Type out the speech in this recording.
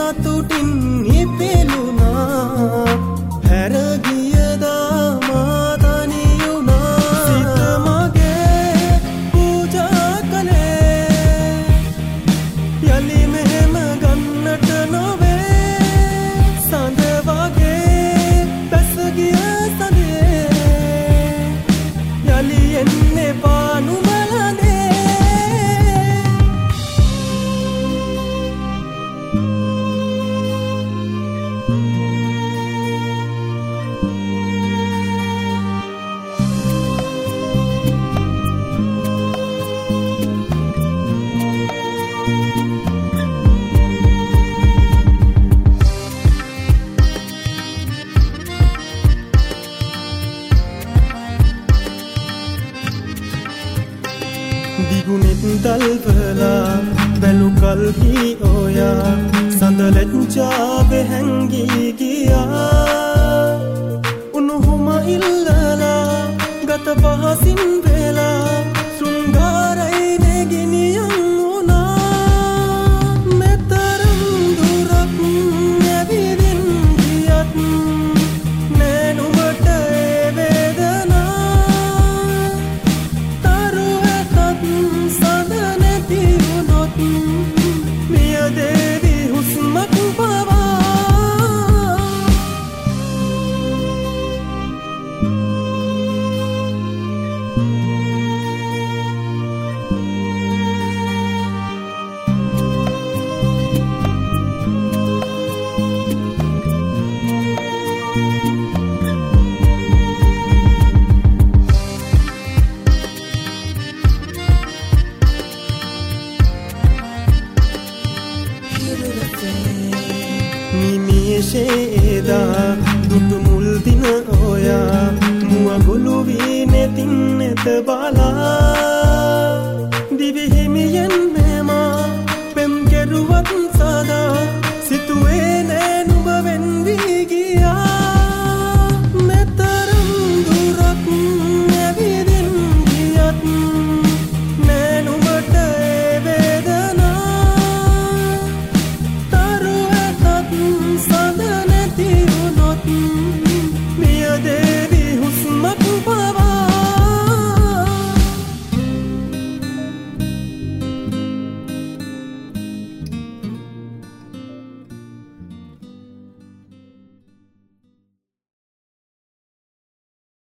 සතුටින් ඉපෙළුණා හැරගියදා මා තනි වුණා සිත මගේ පූජා කළේ යලි මෙහෙම ගන්නට නොවේ සඳ වගේ බැස ගිය සඳේ යලි එන්නේ පානුමලනේ දිගුනෙත් දල්වලා බැලු කල්හි ඔයා සඳලැජ්ජාවේ හැංගී ගියා උණුහුම ඉල්ලලා ගත පහසින් වෙලා සුංගාරයි නෙගිනියන් වුණා මෙතරම් දුරක් නැවිදින් ගියත් නෑ නුඹට ඒ වේදනා තරුවකත් සඳ නැති වුණොත් මිය දේවි හුස්මක් පවා නිමිෂේදා දුටු මුල් දින ඔයා මුව ගොළු වී නෙතින් නෙත බලා දිවි හිමියෙන්